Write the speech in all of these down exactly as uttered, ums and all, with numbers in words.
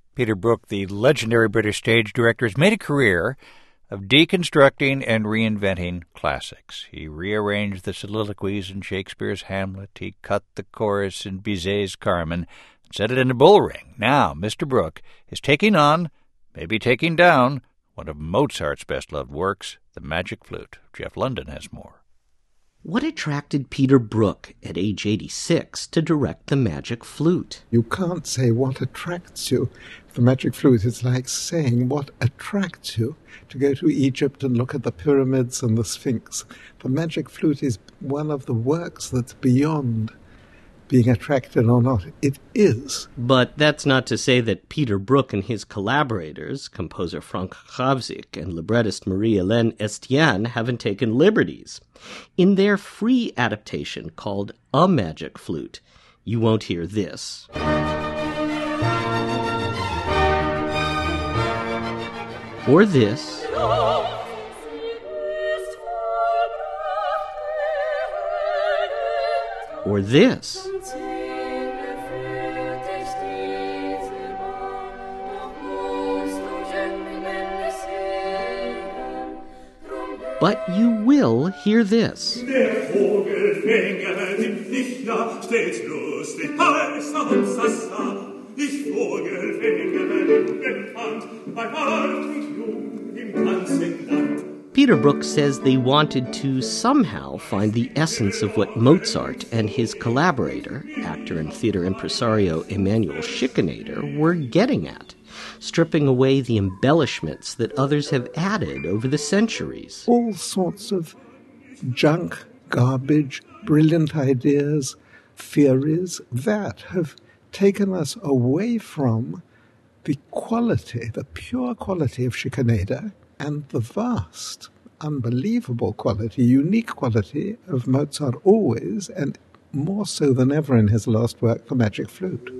Peter Brook, the legendary British stage director, has made a career of deconstructing and reinventing classics. He rearranged the soliloquies in Shakespeare's Hamlet. He cut the chorus in Bizet's Carmen and set it in a bullring. Now, Mister Brook is taking on, maybe taking down, one of Mozart's best-loved works, The Magic Flute. Jeff London has more. What attracted Peter Brook at age eighty-six to direct The Magic Flute? You can't say what attracts you. The Magic Flute is like saying what attracts you to go to Egypt and look at the pyramids and the Sphinx. The Magic Flute is one of the works that's beyond being attracted or not. It is. But that's not to say that Peter Brook and his collaborators, composer Frank Krawczyk and librettist Marie-Hélène Estienne, haven't taken liberties. In their free adaptation called A Magic Flute, you won't hear this. Or this. Or this. But you will hear this. Peter Brook says they wanted to somehow find the essence of what Mozart and his collaborator, actor and theater impresario Emanuel Schikaneder, were getting at, stripping away the embellishments that others have added over the centuries. All sorts of junk, garbage, brilliant ideas, theories that have taken us away from the quality, the pure quality of Schikaneder, and the vast, unbelievable quality, unique quality of Mozart always, and more so than ever in his last work, The Magic Flute.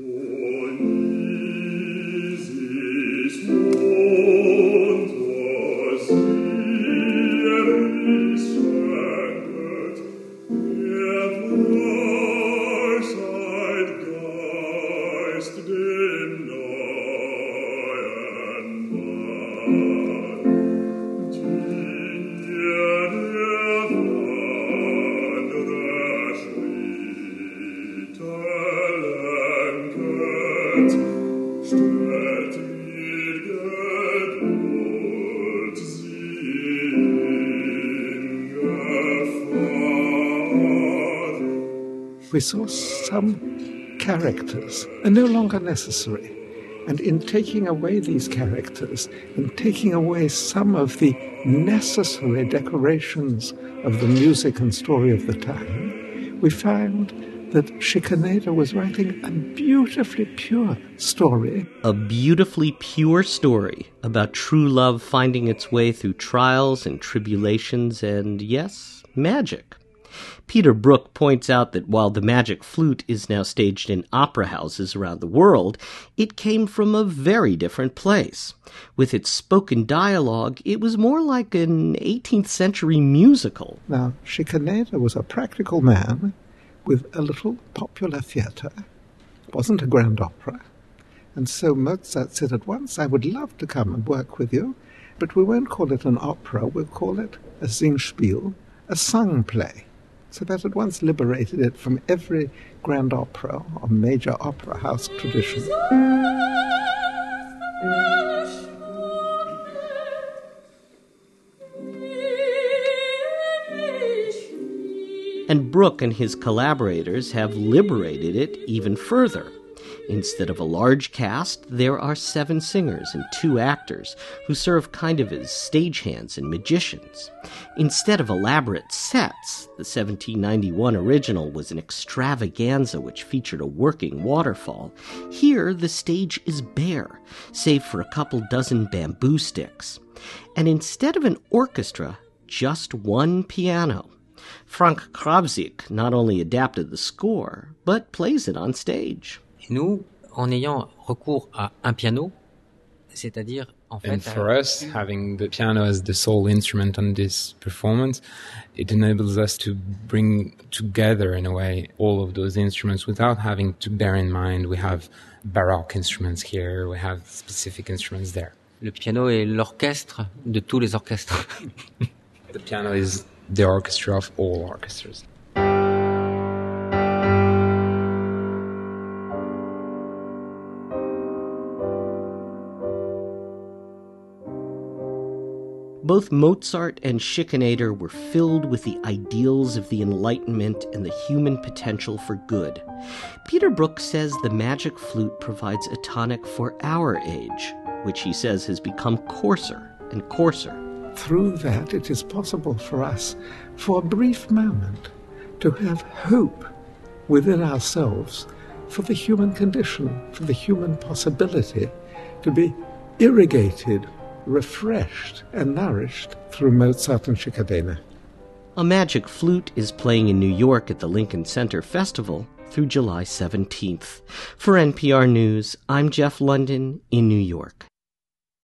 We saw some characters are no longer necessary. And in taking away these characters and taking away some of the necessary decorations of the music and story of the time, we found that Schikaneder was writing a beautifully pure story. A beautifully pure story about true love finding its way through trials and tribulations and, yes, magic. Peter Brook points out that while The Magic Flute is now staged in opera houses around the world, it came from a very different place. With its spoken dialogue, it was more like an eighteenth century musical. Now, Schikaneder was a practical man with a little popular theatre. It wasn't a grand opera. And so Mozart said at once, I would love to come and work with you, but we won't call it an opera, we'll call it a Singspiel, a sung play. So that at once liberated it from every grand opera or major opera house tradition. And Brook and his collaborators have liberated it even further. Instead of a large cast, there are seven singers and two actors who serve kind of as stagehands and magicians. Instead of elaborate sets, the seventeen ninety-one original was an extravaganza which featured a working waterfall. Here, the stage is bare, save for a couple dozen bamboo sticks. And instead of an orchestra, just one piano. Frank Krawczyk not only adapted the score, but plays it on stage. Nous, en ayant recours à un piano, C'est-à-dire, en fait, and for us, having the piano as the sole instrument on this performance, it enables us to bring together, in a way, all of those instruments without having to bear in mind we have Baroque instruments here, we have specific instruments there. Le piano est l'orchestre de tous les orchestres. The piano is the orchestra of all orchestras. Both Mozart and Schikaneder were filled with the ideals of the Enlightenment and the human potential for good. Peter Brook says the magic flute provides a tonic for our age, which he says has become coarser and coarser. Through that, it is possible for us, for a brief moment, to have hope within ourselves for the human condition, for the human possibility to be irrigated, refreshed and nourished through Mozart and Schikaneder. A Magic Flute is playing in New York at the Lincoln Center Festival through July seventeenth. For N P R News, I'm Jeff London in New York.